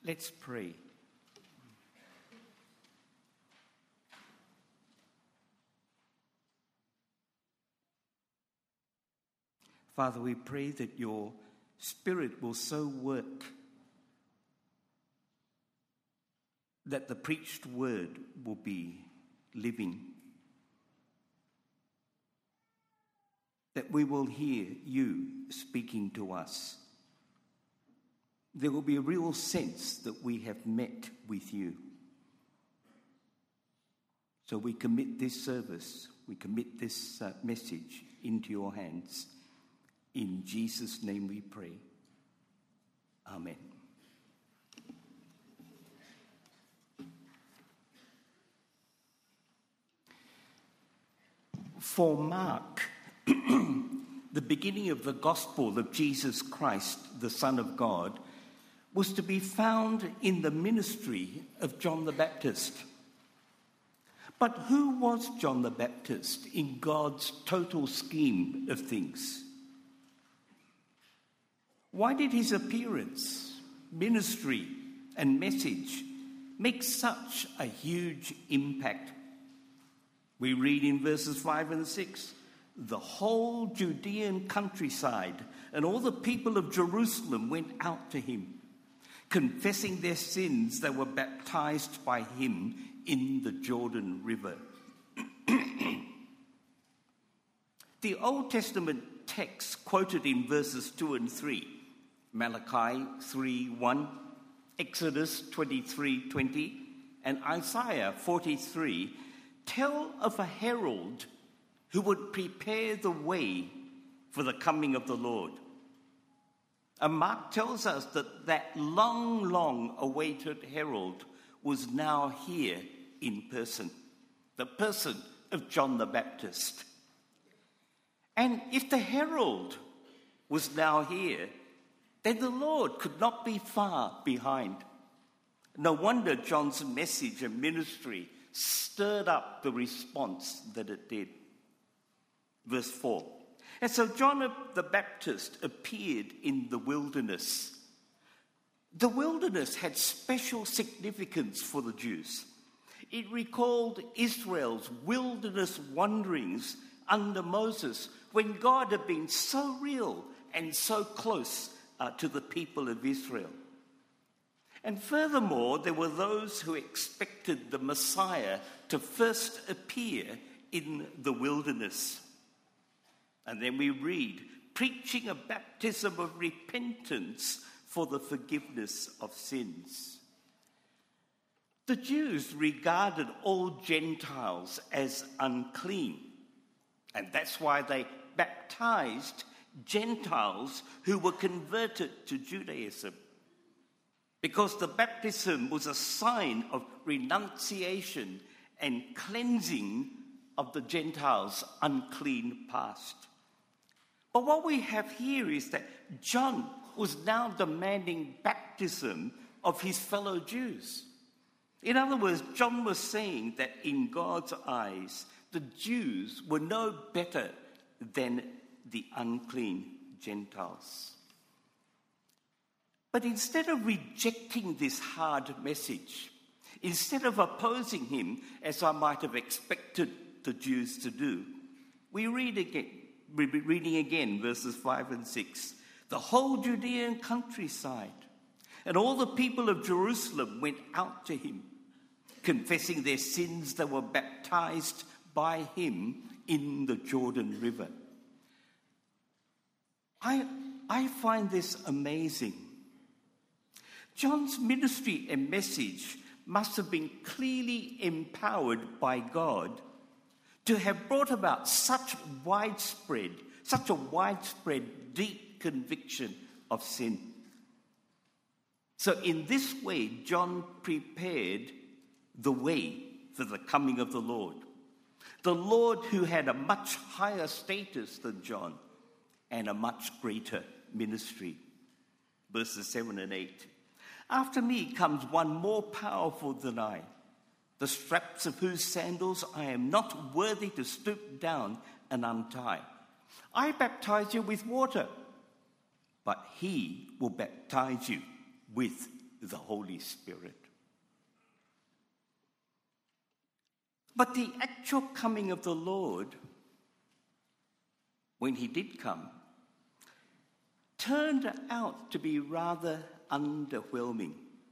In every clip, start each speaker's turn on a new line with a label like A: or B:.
A: Let's pray. Father, we pray that your Spirit will so work that the preached word will be living, that we will hear you speaking to us. There will be a real sense that we have met with you. So we commit this service, we commit this message into your hands. In Jesus' name we pray. Amen. For Mark, the beginning of the gospel of Jesus Christ, the Son of God, was to be found in the ministry of John the Baptist. But who was John the Baptist in God's total scheme of things? Why did his appearance, ministry, and message make such a huge impact? We read in verses 5 and 6, the whole Judean countryside and all the people of Jerusalem went out to him. Confessing their sins, they were baptized by him in the Jordan River. The Old Testament text quoted in verses 2 and 3, Malachi 3:1, Exodus 23:20, and Isaiah 43, tell of a herald who would prepare the way for the coming of the Lord. And Mark tells us that long awaited herald was now here in person, the person of John the Baptist. And if the herald was now here, then the Lord could not be far behind. No wonder John's message and ministry stirred up the response that it did. Verse 4. And so John the Baptist appeared in the wilderness. The wilderness had special significance for the Jews. It recalled Israel's wilderness wanderings under Moses, when God had been so real and so close to the people of Israel. And furthermore, there were those who expected the Messiah to first appear in the wilderness. And then we read, preaching a baptism of repentance for the forgiveness of sins. The Jews regarded all Gentiles as unclean, and that's why they baptized Gentiles who were converted to Judaism, because the baptism was a sign of renunciation and cleansing of the Gentiles' unclean past. But what we have here is that John was now demanding baptism of his fellow Jews. In other words, John was saying that in God's eyes, the Jews were no better than the unclean Gentiles. But instead of rejecting this hard message, instead of opposing him, as I might have expected the Jews to do, we're reading again verses 5 and 6. The whole Judean countryside and all the people of Jerusalem went out to him. Confessing their sins, they were baptized by him in the Jordan River. I find this amazing. John's ministry and message must have been clearly empowered by God to have brought about such a widespread, deep conviction of sin. So in this way, John prepared the way for the coming of the Lord who had a much higher status than John and a much greater ministry. Verses 7 and 8. After me comes one more powerful than I, the straps of whose sandals I am not worthy to stoop down and untie. I baptize you with water, but he will baptize you with the Holy Spirit. But the actual coming of the Lord, when he did come, turned out to be rather underwhelming.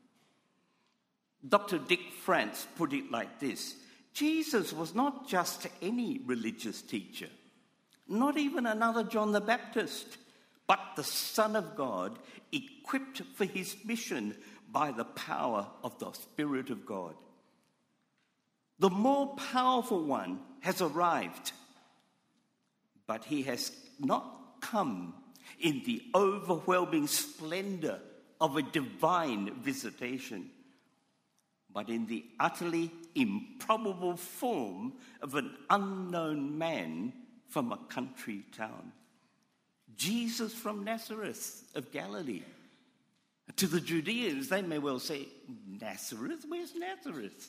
A: Dr. Dick France put it like this: Jesus was not just any religious teacher, not even another John the Baptist, but the Son of God, equipped for his mission by the power of the Spirit of God. The more powerful one has arrived, but he has not come in the overwhelming splendor of a divine visitation, but in the utterly improbable form of an unknown man from a country town. Jesus from Nazareth of Galilee. To the Judeans, they may well say, Nazareth? Where's Nazareth?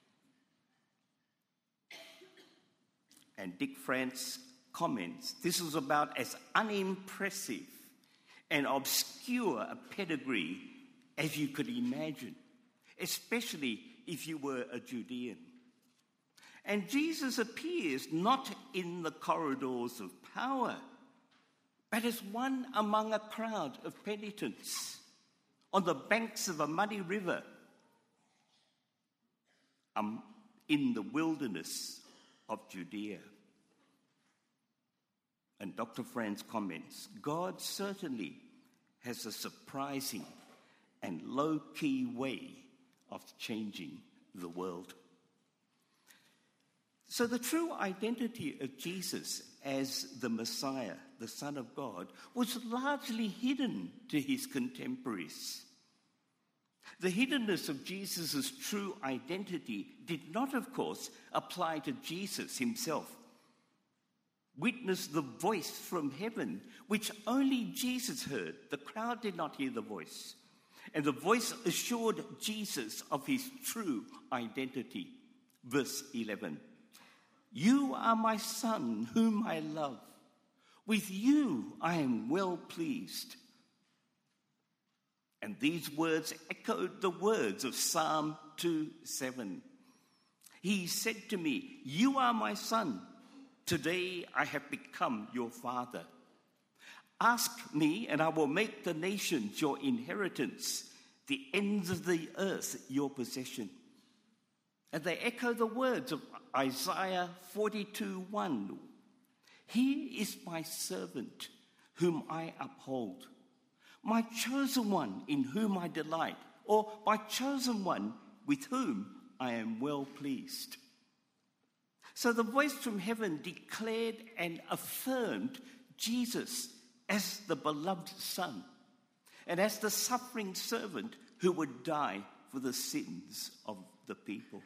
A: And Dick France comments, this was about as unimpressive and obscure a pedigree as you could imagine, especially if you were a Judean. And Jesus appears not in the corridors of power, but as one among a crowd of penitents on the banks of a muddy river in the wilderness of Judea. And Dr. Franz comments, God certainly has a surprising and low-key way of changing the world. So the true identity of Jesus as the Messiah, the Son of God, was largely hidden to his contemporaries. The hiddenness of Jesus' true identity did not, of course, apply to Jesus himself. Witness the voice from heaven, which only Jesus heard. The crowd did not hear the voice. And the voice assured Jesus of his true identity. Verse 11. You are my son, whom I love. With you I am well pleased. And these words echoed the words of Psalm 2:7. He said to me, you are my son. Today I have become your father. Ask me, and I will make the nations your inheritance, the ends of the earth your possession. And they echo the words of Isaiah 42:1. He is my servant, whom I uphold, my chosen one in whom I delight, or my chosen one with whom I am well pleased. So the voice from heaven declared and affirmed Jesus as the beloved Son and as the suffering servant who would die for the sins of the people.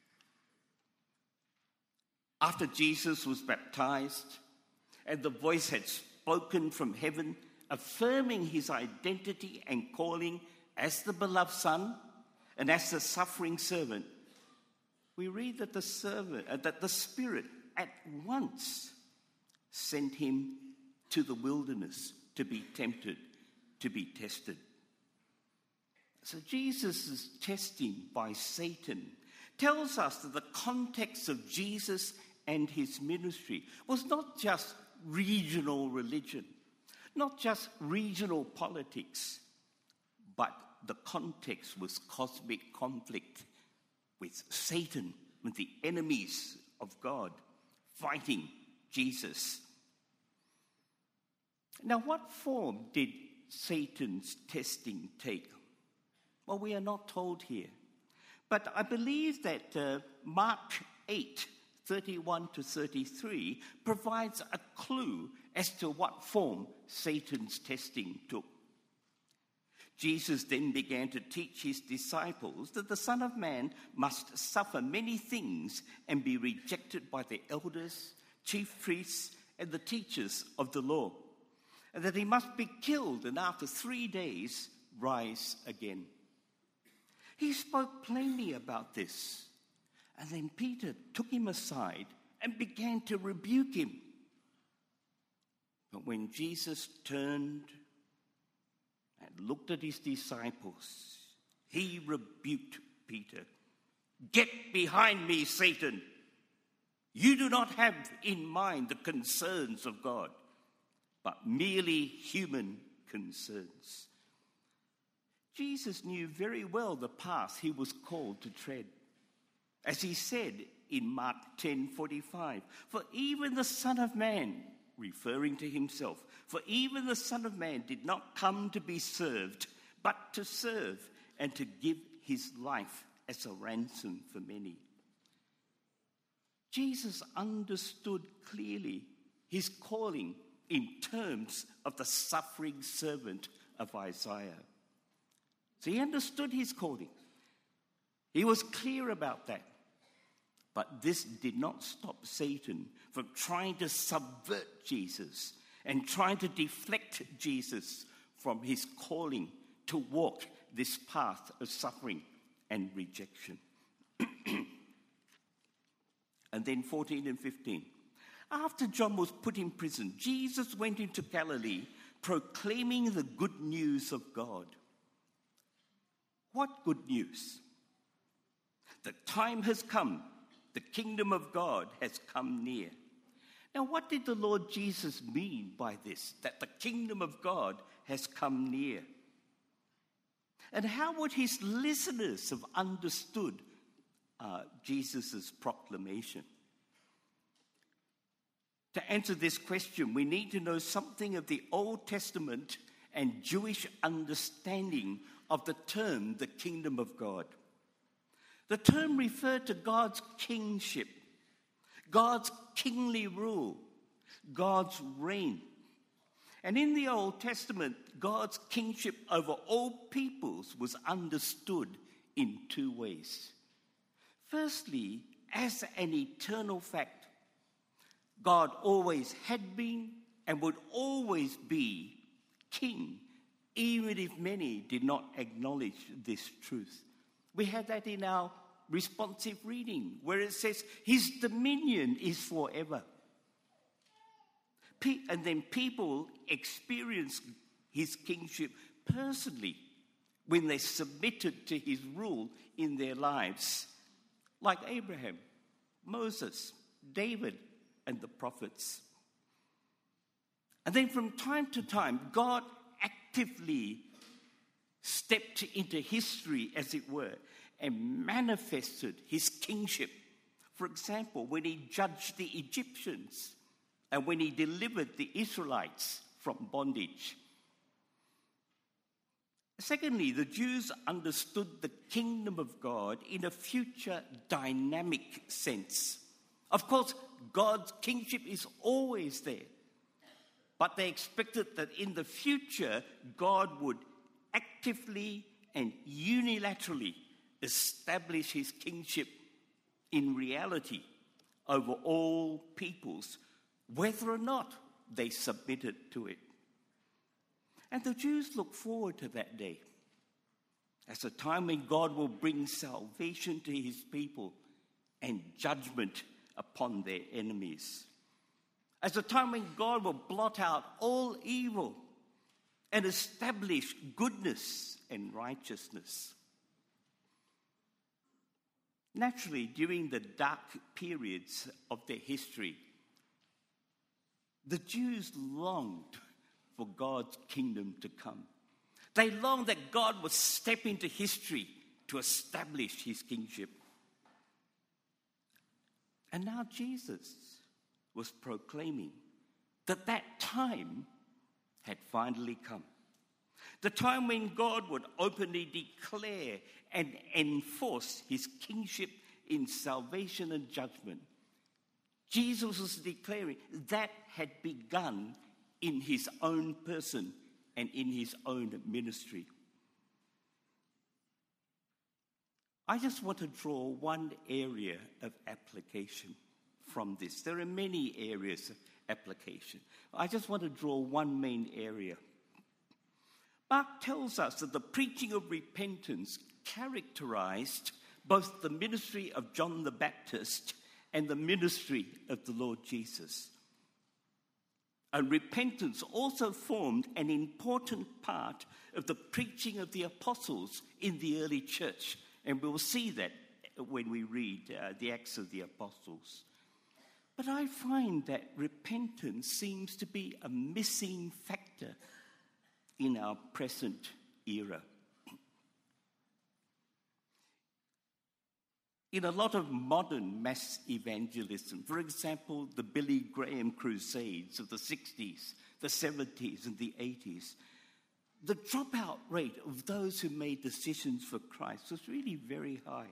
A: After Jesus was baptized and the voice had spoken from heaven, affirming his identity and calling as the beloved Son and as the suffering servant, we read that the Spirit at once sent him to the wilderness to be tempted, to be tested. So Jesus' testing by Satan tells us that the context of Jesus and his ministry was not just regional religion, not just regional politics, but the context was cosmic conflict with Satan, with the enemies of God, fighting Jesus. Now, what form did Satan's testing take? Well, we are not told here. But I believe that Mark 8:31-33 provides a clue as to what form Satan's testing took. Jesus then began to teach his disciples that the Son of Man must suffer many things and be rejected by the elders, chief priests, and the teachers of the law, and that he must be killed and after 3 days rise again. He spoke plainly about this, and then Peter took him aside and began to rebuke him. But when Jesus turned and looked at his disciples, he rebuked Peter. "Get behind me, Satan. You do not have in mind the concerns of God, but merely human concerns." Jesus knew very well the path he was called to tread. As he said in Mark 10:45, "For even the Son of Man," referring to himself, "for even the Son of Man did not come to be served, but to serve and to give his life as a ransom for many." Jesus understood clearly his calling in terms of the suffering servant of Isaiah. So he understood his calling. He was clear about that. But this did not stop Satan from trying to subvert Jesus and trying to deflect Jesus from his calling to walk this path of suffering and rejection. And then 14 and 15. After John was put in prison, Jesus went into Galilee proclaiming the good news of God. What good news? The time has come. The kingdom of God has come near. Now, what did the Lord Jesus mean by this, that the kingdom of God has come near? And how would his listeners have understood Jesus' proclamation? To answer this question, we need to know something of the Old Testament and Jewish understanding of the term, the kingdom of God. The term referred to God's kingship, God's kingly rule, God's reign. And in the Old Testament, God's kingship over all peoples was understood in two ways. Firstly, as an eternal fact, God always had been and would always be king, even if many did not acknowledge this truth. We had that in our responsive reading, where it says, his dominion is forever. And then people experience his kingship personally when they submitted to his rule in their lives, like Abraham, Moses, David, and the prophets. And then from time to time, God actively stepped into history, as it were, and manifested his kingship. For example, when he judged the Egyptians and when he delivered the Israelites from bondage. Secondly, the Jews understood the kingdom of God in a future dynamic sense. Of course, God's kingship is always there, but they expected that in the future, God would actively and unilaterally establish his kingship in reality over all peoples, whether or not they submitted to it. And the Jews look forward to that day as a time when God will bring salvation to his people and judgment upon their enemies. As a time when God will blot out all evil and establish goodness and righteousness. Naturally, during the dark periods of their history, the Jews longed for God's kingdom to come. They longed that God would step into history to establish his kingship. And now Jesus was proclaiming that time had finally come. The time when God would openly declare and enforce his kingship in salvation and judgment. Jesus was declaring that had begun in his own person and in his own ministry. I just want to draw one area of application from this. There are many areas of application. I just want to draw one main area. Mark tells us that the preaching of repentance characterized both the ministry of John the Baptist and the ministry of the Lord Jesus. And repentance also formed an important part of the preaching of the apostles in the early church. And we'll see that when we read the Acts of the Apostles. But I find that repentance seems to be a missing factor in our present era. In a lot of modern mass evangelism, for example, the Billy Graham crusades of the 60s, the 70s, and the 80s, the dropout rate of those who made decisions for Christ was really very high.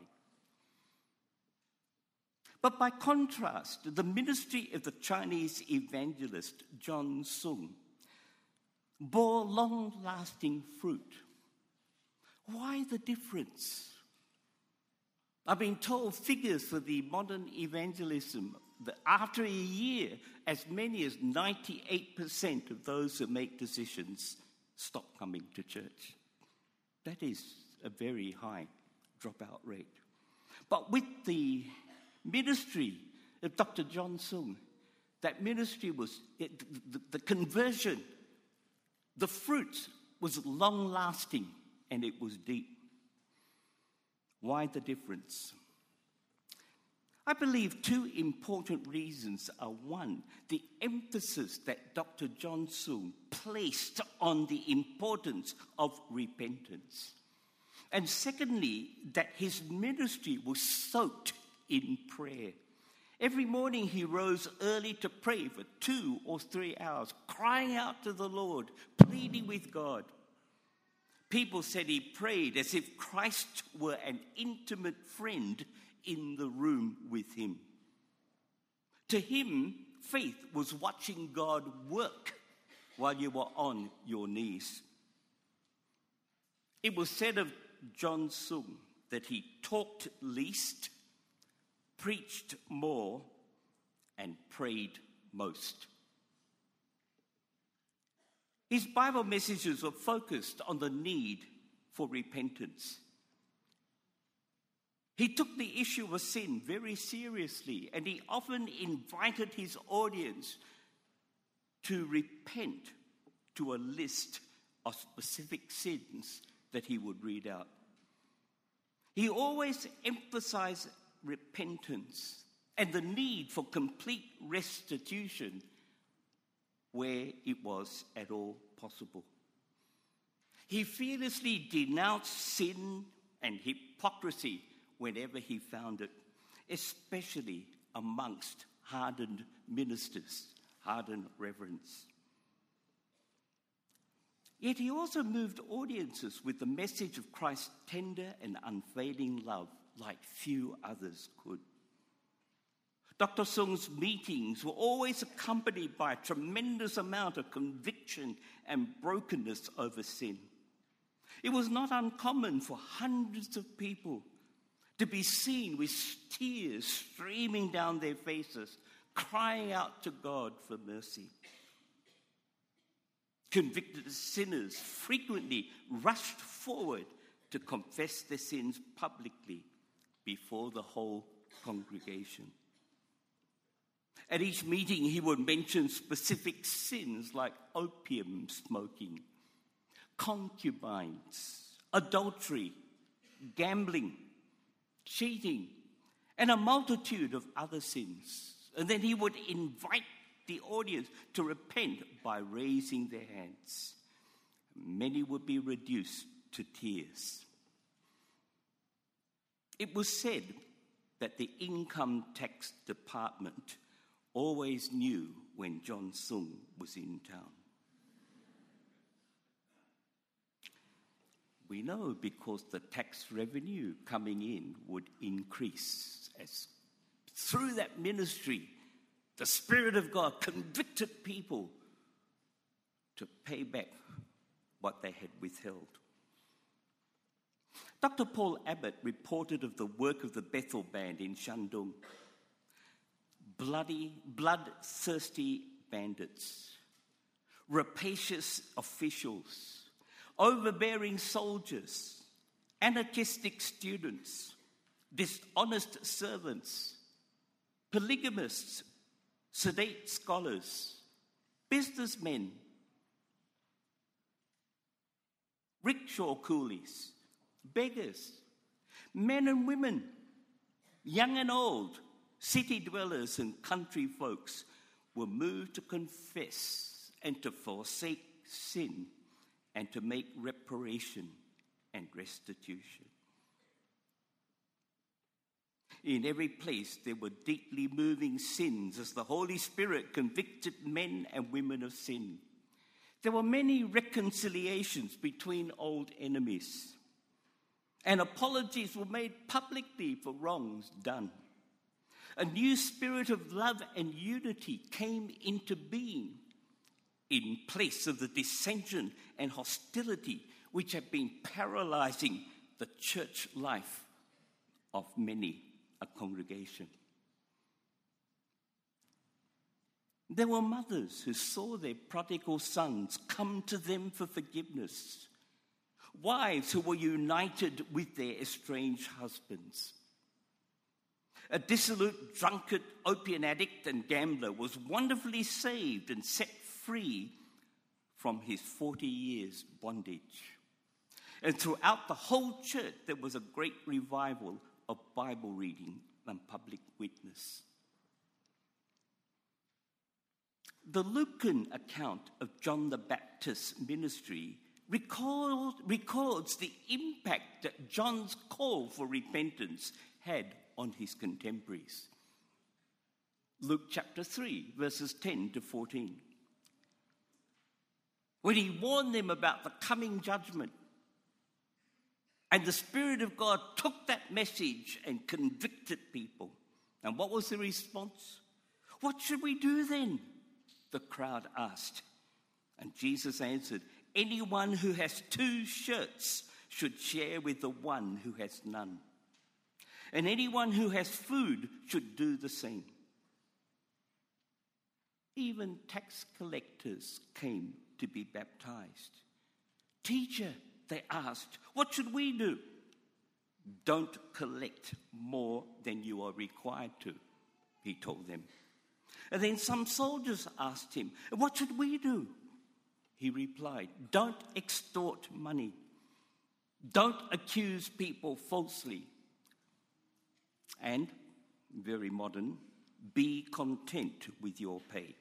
A: But by contrast, the ministry of the Chinese evangelist John Sung bore long-lasting fruit. Why the difference? I've been told figures for the modern evangelism that after a year, as many as 98% of those who make decisions stop coming to church. That is a very high dropout rate. But with the ministry of Dr. John Sung, that ministry was, the conversion, the fruit was long-lasting and it was deep. Why the difference? I believe two important reasons are: one, the emphasis that Dr. John Sung placed on the importance of repentance. And secondly, that his ministry was soaked in prayer. Every morning he rose early to pray for 2 or 3 hours, crying out to the Lord, pleading with God. People said he prayed as if Christ were an intimate friend in the room with him. To him, faith was watching God work while you were on your knees. It was said of John Sung that he talked least, preached more, and prayed most. His Bible messages were focused on the need for repentance. He took the issue of sin very seriously, and he often invited his audience to repent to a list of specific sins that he would read out. He always emphasized repentance and the need for complete restitution where it was at all possible. He fearlessly denounced sin and hypocrisy whenever he found it, especially amongst hardened ministers, hardened reverends. Yet he also moved audiences with the message of Christ's tender and unfailing love like few others could. Dr. Sung's meetings were always accompanied by a tremendous amount of conviction and brokenness over sin. It was not uncommon for hundreds of people to be seen with tears streaming down their faces, crying out to God for mercy. Convicted sinners frequently rushed forward to confess their sins publicly before the whole congregation. At each meeting, he would mention specific sins like opium smoking, concubines, adultery, gambling, cheating, and a multitude of other sins. And then he would invite the audience to repent by raising their hands. Many would be reduced to tears. It was said that the income tax department always knew when John Sung was in town. We know because the tax revenue coming in would increase as through that ministry, the Spirit of God convicted people to pay back what they had withheld. Dr. Paul Abbott reported of the work of the Bethel Band in Shandong. Bloodthirsty bandits, rapacious officials, overbearing soldiers, anarchistic students, dishonest servants, polygamists, sedate scholars, businessmen, rickshaw coolies, beggars, men and women, young and old, city dwellers and country folks were moved to confess and to forsake sin and to make reparation and restitution. In every place there were deeply moving sins as the Holy Spirit convicted men and women of sin. There were many reconciliations between old enemies, and apologies were made publicly for wrongs done. A new spirit of love and unity came into being in place of the dissension and hostility which had been paralyzing the church life of many a congregation. There were mothers who saw their prodigal sons come to them for forgiveness, wives who were united with their estranged husbands. A dissolute, drunkard, opium addict and gambler was wonderfully saved and set free from his 40 years bondage. And throughout the whole church, there was a great revival of Bible reading and public witness. The Lucan account of John the Baptist's ministry records the impact that John's call for repentance had on his contemporaries. Luke chapter 3, verses 10 to 14. When he warned them about the coming judgment, and the Spirit of God took that message and convicted people. And what was the response? What should we do then? The crowd asked. And Jesus answered, anyone who has 2 shirts should share with the one who has none. And anyone who has food should do the same. Even tax collectors came to be baptized. Teacher, they asked, what should we do? Don't collect more than you are required to, he told them. And then some soldiers asked him, what should we do? He replied, don't extort money. Don't accuse people falsely. And, very modern, be content with your pay.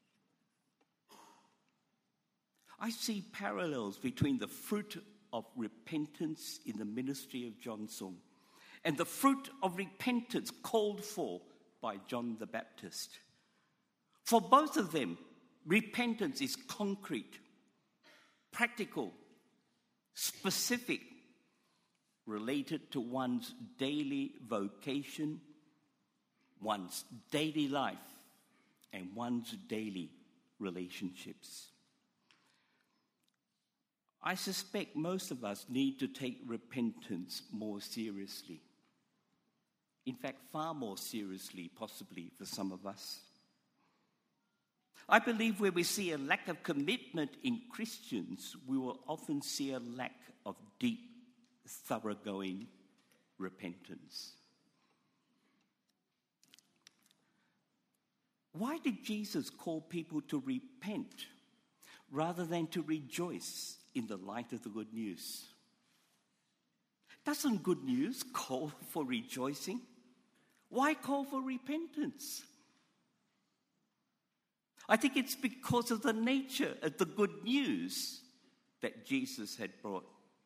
A: I see parallels between the fruit of repentance in the ministry of John Sung and the fruit of repentance called for by John the Baptist. For both of them, repentance is concrete, practical, specific, related to one's daily vocation, one's daily life, and one's daily relationships. I suspect most of us need to take repentance more seriously. In fact, far more seriously, possibly, for some of us. I believe where we see a lack of commitment in Christians, we will often see a lack of deep, thoroughgoing repentance. Why did Jesus call people to repent rather than to rejoice in the light of the good news? Doesn't good news call for rejoicing? Why call for repentance? I think it's because of the nature of the good news that Jesus had brought.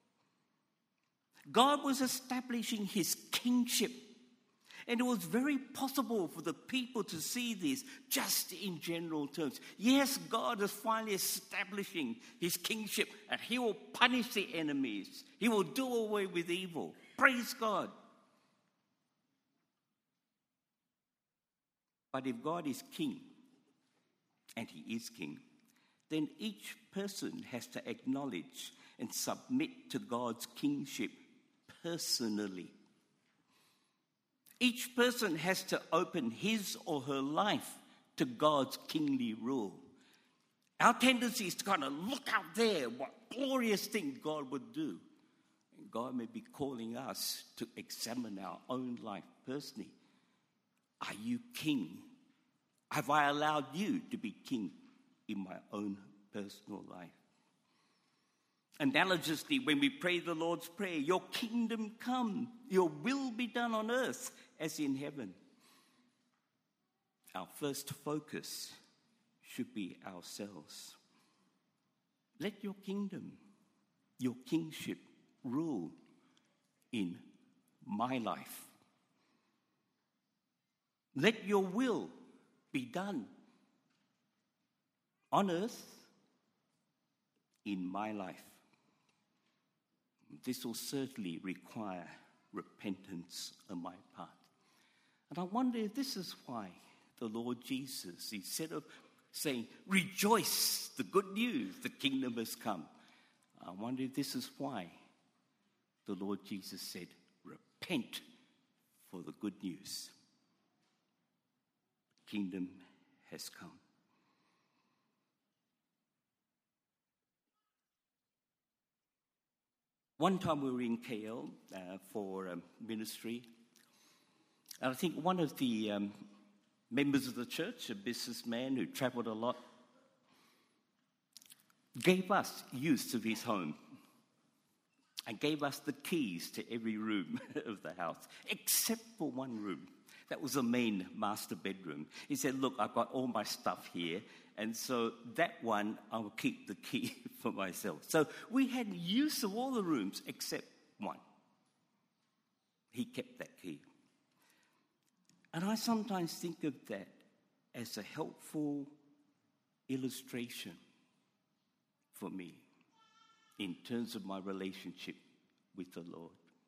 A: God was establishing his kingship, and it was very possible for the people to see this just in general terms. Yes, God is finally establishing his kingship, and he will punish the enemies. He will do away with evil. Praise God. But if God is king, and he is king, then each person has to acknowledge and submit to God's kingship personally. Each person has to open his or her life to God's kingly rule. Our tendency is to kind of look out there, what glorious thing God would do. And God may be calling us to examine our own life personally. Are you king? Have I allowed you to be king in my own personal life. Analogously, when we pray the Lord's Prayer, your kingdom come, your will be done on earth as in heaven. Our first focus should be ourselves. Let your kingdom, your kingship, rule in my life. Let your will be done on earth in my life. This will certainly require repentance on my part. And I wonder if this is why the Lord Jesus, instead of saying, rejoice, the good news, the kingdom has come. I wonder if this is why the Lord Jesus said, repent for the good news. The kingdom has come. One time we were in KL for ministry, and I think one of the members of the church, a businessman who travelled a lot, gave us use of his home and gave us the keys to every room of the house, except for one room. That was the main master bedroom. He said, look, I've got all my stuff here, and so that one, I'll keep the key for myself. So we had use of all the rooms except one. He kept that key. And I sometimes think of that as a helpful illustration for me in terms of my relationship with the Lord.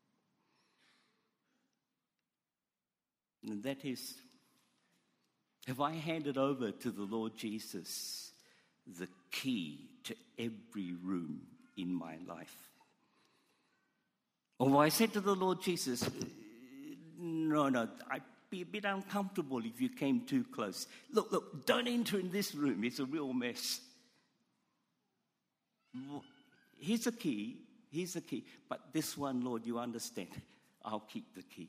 A: And that is, have I handed over to the Lord Jesus the key to every room in my life? Or I said to the Lord Jesus, no, I'd be a bit uncomfortable if you came too close. Look, don't enter in this room. It's a real mess. Here's the key. But this one, Lord, you understand. I'll keep the key.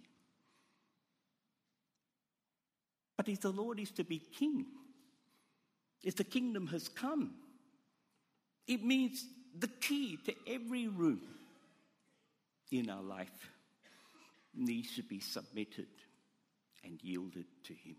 A: But if the Lord is to be king, if the kingdom has come, it means the key to every room in our life needs to be submitted and yielded to him.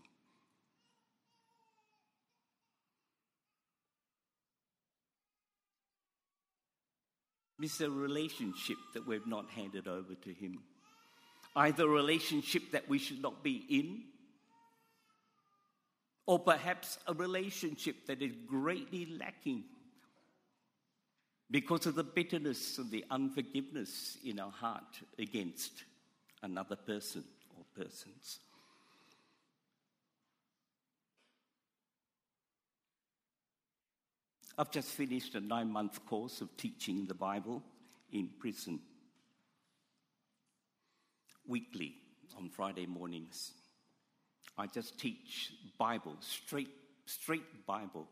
A: It's a relationship that we've not handed over to him. Either a relationship that we should not be in, or perhaps a relationship that is greatly lacking because of the bitterness and the unforgiveness in our heart against another person or persons. I've just finished a 9-month course of teaching the Bible in prison, weekly on Friday mornings. I just teach Bible, straight Bible.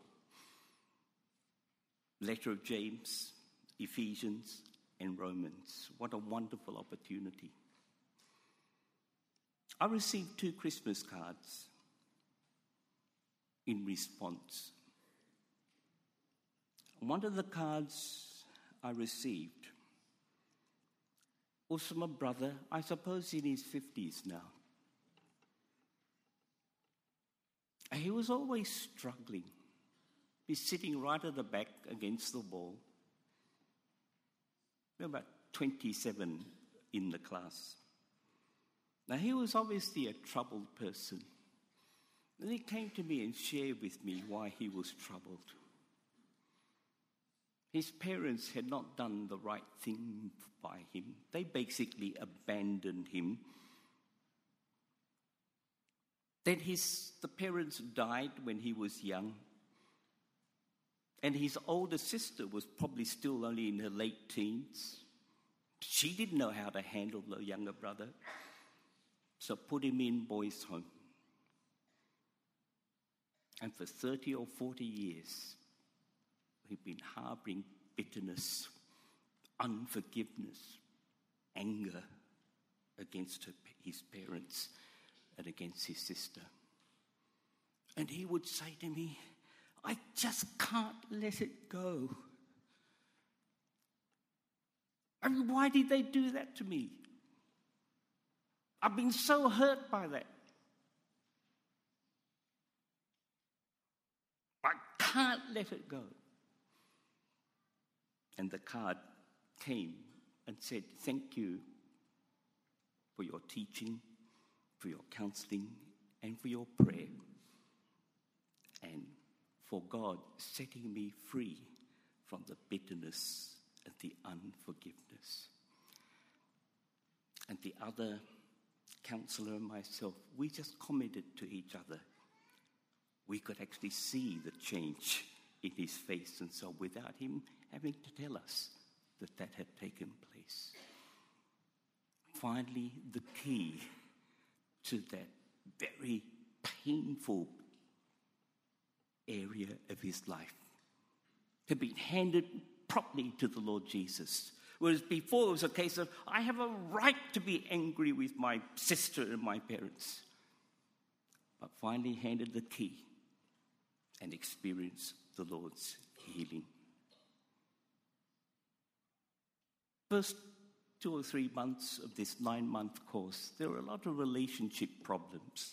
A: Letter of James, Ephesians, and Romans. What a wonderful opportunity. I received 2 Christmas cards in response. One of the cards I received was from a brother, I suppose in his 50s now. He was always struggling. He's sitting right at the back against the wall. There were about 27 in the class. Now, he was obviously a troubled person. And he came to me and shared with me why he was troubled. His parents had not done the right thing by him. They basically abandoned him. Then the parents died when he was young. And his older sister was probably still only in her late teens. She didn't know how to handle the younger brother. So put him in boys' home. And for 30 or 40 years, he'd been harboring bitterness, unforgiveness, anger against his parents and against his sister. And he would say to me, I just can't let it go. I mean, why did they do that to me? I've been so hurt by that. I can't let it go. And the card came and said, thank you for your teaching, for your counseling, and for your prayer, and for God setting me free from the bitterness and the unforgiveness. And the other counselor and myself, we just commented to each other. We could actually see the change in his face, and so without him having to tell us that that had taken place. Finally, the key to that very painful area of his life had been handed properly to the Lord Jesus. Whereas before it was a case of, I have a right to be angry with my sister and my parents. But finally handed the key and experienced the Lord's healing. First 2 or 3 months of this 9-month course, there were a lot of relationship problems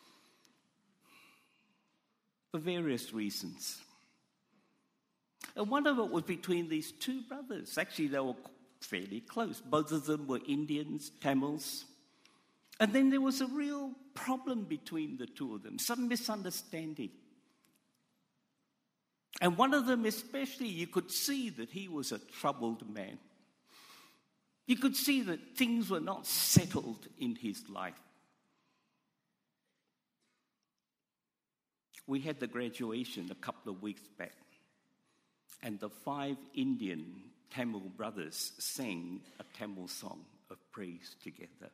A: for various reasons. And one of it was between these two brothers. Actually, they were fairly close. Both of them were Indians, Tamils. And then there was a real problem between the two of them, some misunderstanding. And one of them especially, you could see that he was a troubled man. You could see that things were not settled in his life. We had the graduation a couple of weeks back, and the 5 Indian Tamil brothers sang a Tamil song of praise together.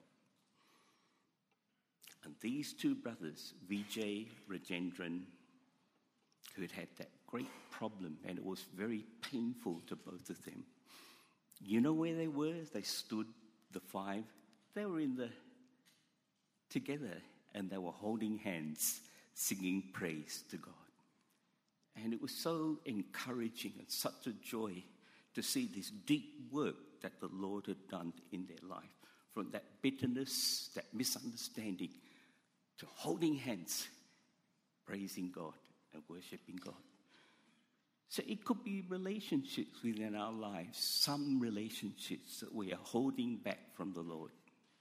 A: And these 2 brothers, Vijay, Rajendran, who had had that great problem, and it was very painful to both of them. You know where they were? They stood, the 5. They were together, and they were holding hands, singing praise to God. And it was so encouraging and such a joy to see this deep work that the Lord had done in their life. From that bitterness, that misunderstanding, to holding hands, praising God and worshiping God. So it could be relationships within our lives, some relationships that we are holding back from the Lord.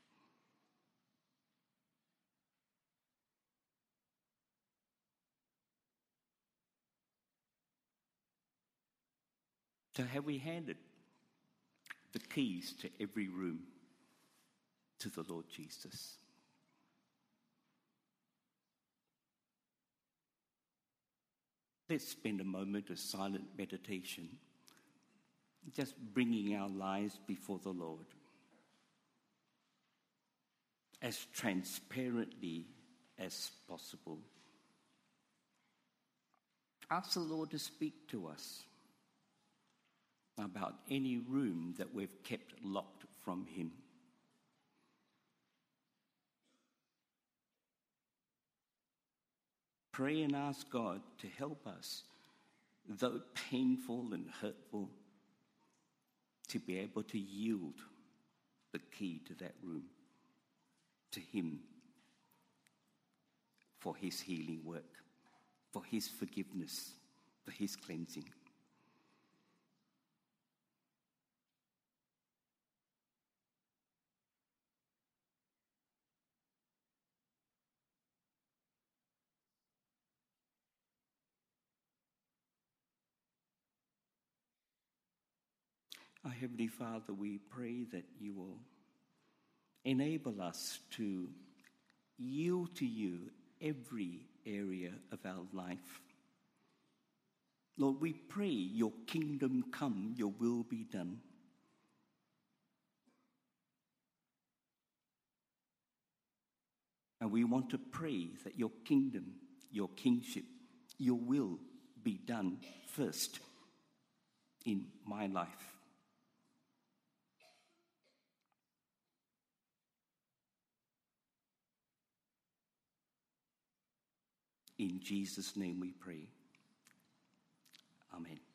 A: So have we handed the keys to every room to the Lord Jesus? Let's spend a moment of silent meditation, just bringing our lives before the Lord as transparently as possible. Ask the Lord to speak to us about any room that we've kept locked from him. Pray and ask God to help us, though painful and hurtful, to be able to yield the key to that room to him for his healing work, for his forgiveness, for his cleansing. Our Heavenly Father, we pray that you will enable us to yield to you every area of our life. Lord, we pray your kingdom come, your will be done. And we want to pray that your kingdom, your kingship, your will be done first in my life. In Jesus' name we pray. Amen.